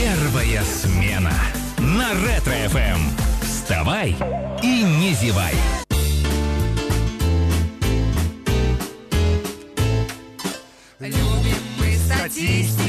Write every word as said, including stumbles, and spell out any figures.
Первая смена на Ретро-эф эм. Вставай и не зевай. Любим мы статистику.